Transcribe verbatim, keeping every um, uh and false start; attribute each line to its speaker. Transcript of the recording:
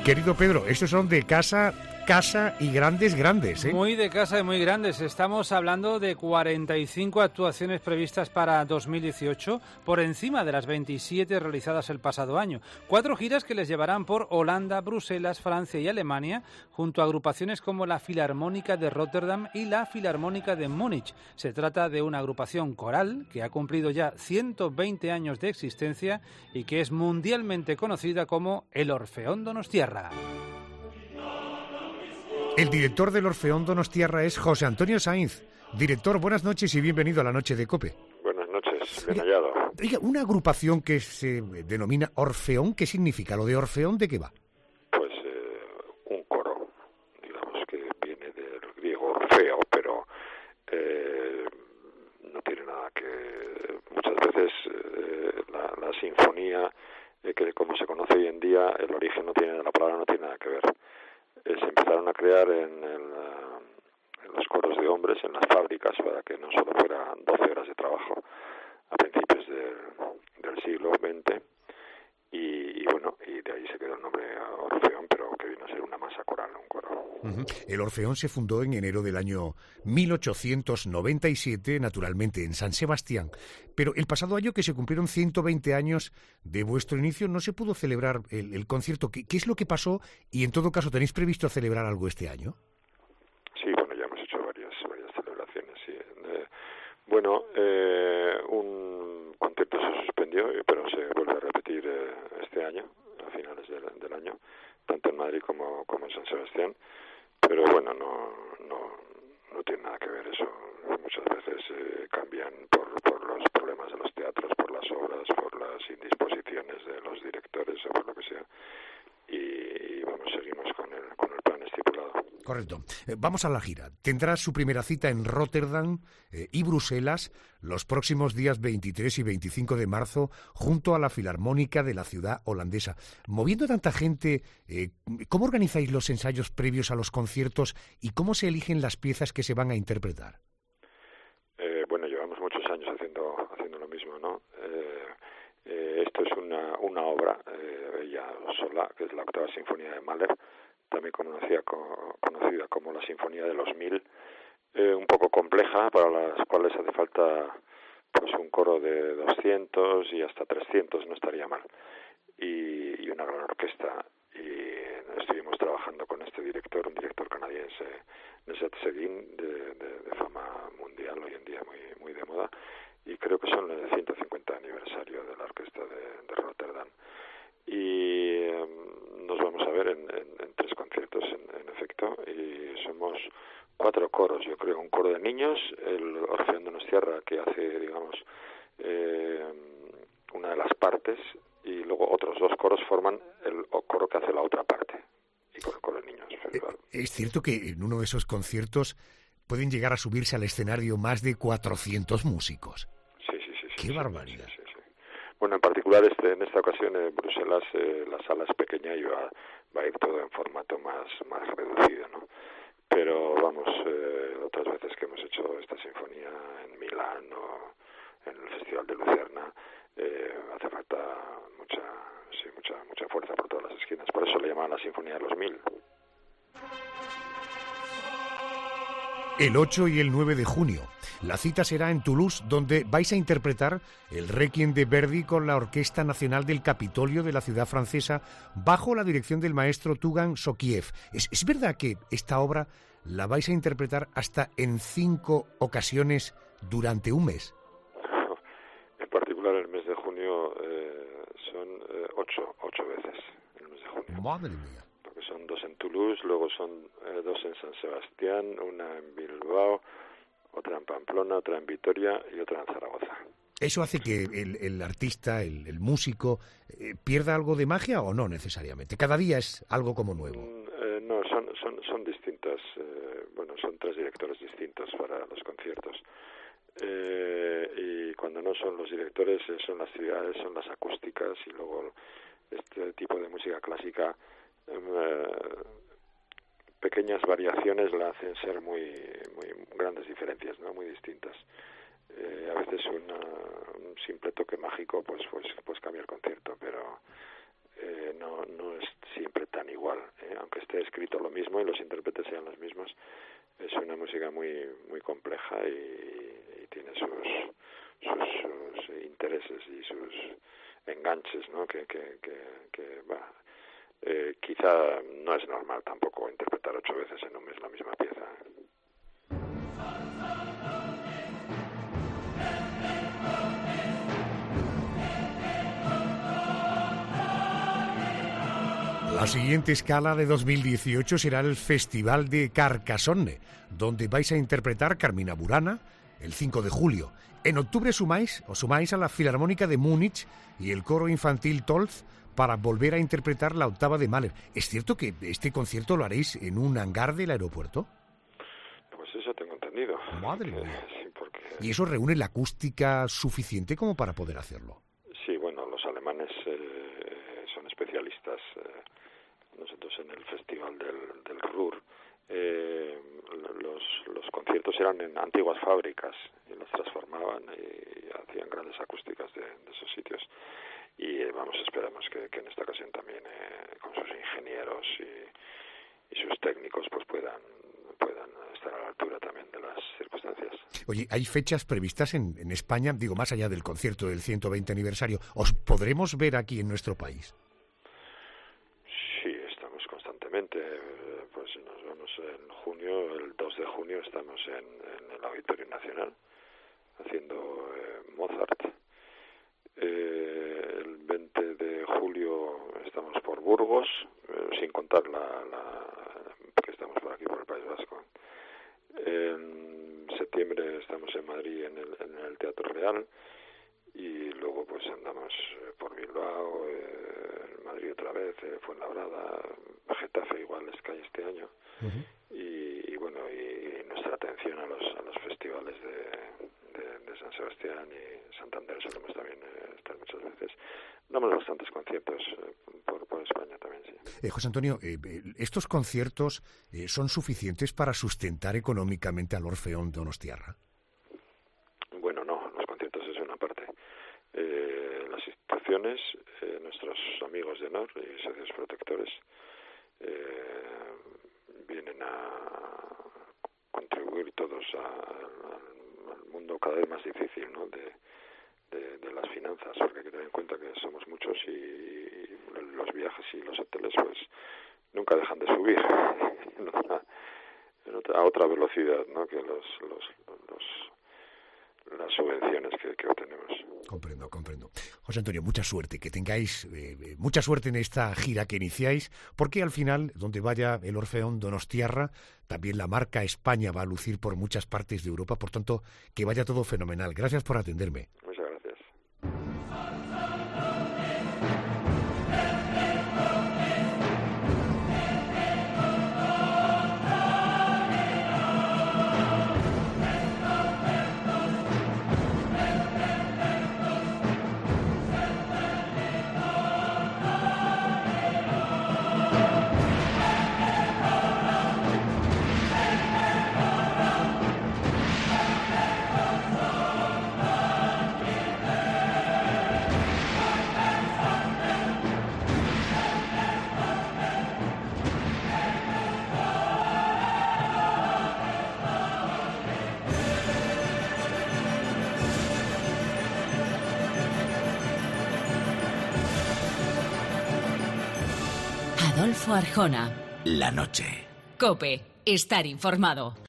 Speaker 1: Querido Pedro, estos son de casa, casa y grandes, grandes, ¿eh?
Speaker 2: Muy de casa y muy grandes. Estamos hablando de cuarenta y cinco actuaciones previstas para dos mil dieciocho, por encima de las veintisiete realizadas el pasado año. Cuatro giras que les llevarán por Holanda, Bruselas, Francia y Alemania, junto a agrupaciones como la Filarmónica de Rotterdam y la Filarmónica de Múnich. Se trata de una agrupación coral que ha cumplido ya ciento veinte años de existencia y que es mundialmente conocida como el Orfeón Donostiarra.
Speaker 1: El director del Orfeón Donostiarra es José Antonio Sainz. Director, buenas noches y bienvenido a la Noche de COPE.
Speaker 3: Buenas noches, bien hallado.
Speaker 1: Oiga, una agrupación que se denomina Orfeón, ¿qué significa? ¿Lo de Orfeón de qué va?
Speaker 3: Pues eh, un coro, digamos que viene del griego Orfeo, pero eh, no tiene nada que... Muchas veces eh, la, la sinfonía, eh, que como se conoce hoy en día, el origen no tiene, la palabra no tiene nada que ver. Eh, se empezaron a crear en, en, en los coros de hombres, en las fábricas, para que no solo fueran doce horas de trabajo a principios del, del siglo veinte, y, y bueno, y de ahí se quedó el nombre Orfeón, pero que vino a ser una masa coral, un coro.
Speaker 1: Uh-huh. El Orfeón se fundó en enero del año mil ochocientos noventa y siete, naturalmente en San Sebastián, pero el pasado año, que se cumplieron ciento veinte años de vuestro inicio, no se pudo celebrar el, el concierto. ¿Qué, ¿Qué es lo que pasó? Y en todo caso, ¿tenéis previsto celebrar algo este año?
Speaker 3: Sí, bueno, ya hemos hecho varias varias celebraciones, sí. Eh, bueno, eh, un concierto se suspendió, pero se vuelve a repetir eh, este año, a finales del, del año, tanto en Madrid como, como en San Sebastián, pero bueno, no no no tiene nada que ver eso. Muchas veces eh, cambian por, por los problemas de los teatros, por las obras, por las indisposiciones de los directores o por lo que sea, y, y vamos, seguimos con el, con el plan estipulado.
Speaker 1: Correcto. Eh, vamos a la gira. Tendrá su primera cita en Rotterdam eh, y Bruselas los próximos días veintitrés y veinticinco de marzo, junto a la Filarmónica de la ciudad holandesa. Moviendo tanta gente, eh, ¿cómo organizáis los ensayos previos a los conciertos y cómo se eligen las piezas que se van a interpretar?
Speaker 3: Eh, bueno, llevamos muchos años haciendo haciendo lo mismo, ¿no? Eh, eh, esto es una, una obra, eh, ella sola, que es la octava sinfonía de Mahler, también conocida, conocida como la Sinfonía de los Mil, eh, un poco compleja, para las cuales hace falta pues un coro de doscientos y hasta trescientos, no estaría mal, y, y una gran orquesta. Y estuvimos trabajando con este director, un director canadiense, Nesat Seguin, de, de, de fama mundial, hoy en día muy muy de moda, y creo que son el ciento cincuenta aniversario de la orquesta de, de Rotterdam. Y eh, nos vamos a ver en, en, en tres conciertos, en, en efecto, y somos cuatro coros, yo creo, un coro de niños, el Orfeón Donostiarra, que hace, digamos, eh, una de las partes, y luego otros dos coros forman el coro que hace la otra parte, y con el coro de niños.
Speaker 1: Eh, es cierto que en uno de esos conciertos pueden llegar a subirse al escenario más de cuatrocientos músicos.
Speaker 3: Sí, sí, sí.
Speaker 1: ¡Qué
Speaker 3: sí,
Speaker 1: barbaridad!
Speaker 3: Sí, sí, sí. Bueno, en particular este, en esta ocasión en Bruselas eh, la sala es pequeña y va, va a ir todo en formato más, más reducido, ¿no? Pero vamos, eh, otras veces que hemos hecho esta sinfonía en Milán o en el Festival de Lucerna, eh, hace falta mucha, sí, mucha, mucha fuerza por todas las esquinas. Por eso le llaman la Sinfonía de los Mil.
Speaker 1: El ocho y el nueve de junio. La cita será en Toulouse, donde vais a interpretar el Requiem de Verdi con la Orquesta Nacional del Capitolio de la ciudad francesa, bajo la dirección del maestro Tugan Sokiev. ¿Es, ¿Es verdad que esta obra la vais a interpretar hasta en cinco ocasiones durante un mes?
Speaker 3: En particular, el mes de junio eh, son eh, ocho, ocho veces el mes de junio.
Speaker 1: Madre mía.
Speaker 3: Porque son dos en Toulouse, luego son eh, dos en San Sebastián, una en Bilbao, otra en Pamplona, otra en Vitoria y otra en Zaragoza.
Speaker 1: ¿Eso hace que el, el artista, el, el músico, eh, pierda algo de magia o no necesariamente? Cada día es algo como nuevo.
Speaker 3: Mm, eh, no, son, son, son distintas. Eh, bueno, son tres directores distintos para los conciertos. Eh, y cuando no son los directores, eh, son las ciudades, son las acústicas, y luego este tipo de música clásica, eh, pequeñas variaciones la hacen ser muy, muy grandes diferencias, ¿no? Muy distintas. Eh, a veces una, un simple toque mágico pues pues pues cambia el concierto, pero eh, no no es siempre tan igual esté escrito lo mismo y los intérpretes sean los mismos. Es una música muy muy compleja y, y tiene sus, sus sus intereses y sus enganches, ¿no? Que que que, que bah, eh, quizá no es normal tampoco interpretar ocho veces en un mes la misma pieza.
Speaker 1: La siguiente escala de dos mil dieciocho será el Festival de Carcassonne, donde vais a interpretar Carmina Burana el cinco de julio. En octubre sumáis, os sumáis a la Filarmónica de Múnich y el coro infantil Tolz para volver a interpretar la octava de Mahler. ¿Es cierto que este concierto lo haréis en un hangar del aeropuerto?
Speaker 3: Pues eso tengo entendido.
Speaker 1: Madre mía.
Speaker 3: Sí, porque...
Speaker 1: ¿Y eso reúne la acústica suficiente como para poder hacerlo?
Speaker 3: Sí, bueno, los alemanes eh, son especialistas. Eh, nosotros en el Festival del, del Ruhr, eh, los, los conciertos eran en antiguas fábricas y los transformaban y hacían grandes acústicas de, de esos sitios. Y eh, vamos, esperamos que, que en esta ocasión también eh, con sus ingenieros y, y sus técnicos pues puedan puedan estar a la altura también de las circunstancias.
Speaker 1: Oye, ¿hay fechas previstas en, en España? Digo, más allá del concierto del ciento veinte aniversario. ¿Os podremos ver aquí en nuestro país?
Speaker 3: Sí, estamos constantemente. Pues nos vemos en junio, el dos de junio estamos en, en el Auditorio Nacional haciendo eh, Mozart. Eh, el veinte de julio estamos por Burgos, eh, sin contar la, la que estamos por aquí por el País Vasco. En septiembre estamos en Madrid en el, en el Teatro Real y luego pues andamos eh, por Bilbao, eh, en Madrid otra vez, eh, Fuenlabrada, Getafe igual es que hay este año. Uh-huh. y, y bueno, y nuestra atención a los a los festivales de, de, de San Sebastián y Santander solemos también eh, estar muchas veces. Damos bastantes conciertos eh, por, por España también, sí.
Speaker 1: Eh, José Antonio, eh, ¿estos conciertos eh, son suficientes para sustentar económicamente al Orfeón Donostiarra?
Speaker 3: Bueno, no, los conciertos es una parte. Eh, las instituciones, eh, nuestros amigos de honor y socios protectores eh, vienen a contribuir todos a, a, al mundo cada vez más difícil, ¿no? de, de, de las finanzas, porque hay que tener en cuenta que somos muchos y los viajes y los hoteles pues nunca dejan de subir en otra, en otra, a otra velocidad, ¿no? que los, los, los las subvenciones que, que obtenemos.
Speaker 1: Comprendo, comprendo. José Antonio, mucha suerte, que tengáis eh, mucha suerte en esta gira que iniciáis, porque al final, donde vaya el Orfeón Donostiarra, también la marca España va a lucir por muchas partes de Europa, por tanto, que vaya todo fenomenal. Gracias por atenderme.
Speaker 3: Muchas gracias.
Speaker 4: Adolfo Arjona.
Speaker 5: La noche.
Speaker 4: COPE. Estar informado.